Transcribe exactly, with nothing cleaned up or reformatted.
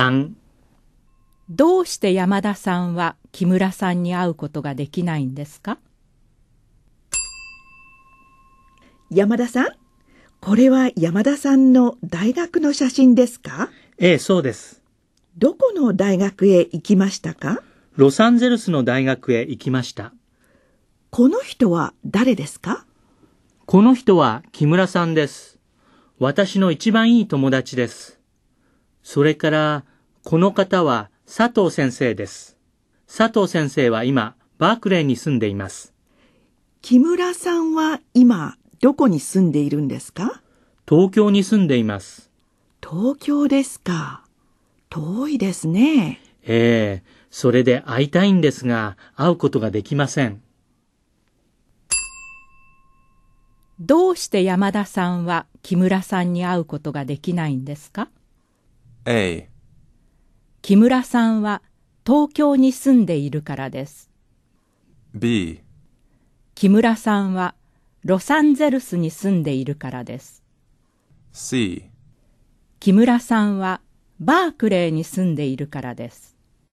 さん、 どうして山田さんは木村さんに会うことができないんですか？ 山田さん、これは山田さんの大学の写真ですか？ ええ、そうです。 どこの大学へ行きましたか？ ロサンゼルスの大学へ行きました。 この人は誰ですか？ この人は木村さんです。私の一番いい友達です。それから、この方は佐藤先生です。佐藤先生は今、バークレーに住んでいます。 木村さんは今、どこに住んでいるんですか？ 東京に住んでいます。 東京ですか。遠いですね。 ええ、それで会いたいんですが、会うことができません。 どうして山田さんは木村さんに会うことができないんですか？ A、 木村さんは東京に住んでいるからです。 B、 木村さんはロサンゼルスに住んでいるからです。 C、 木村さんはバークレーに住んでいるからです。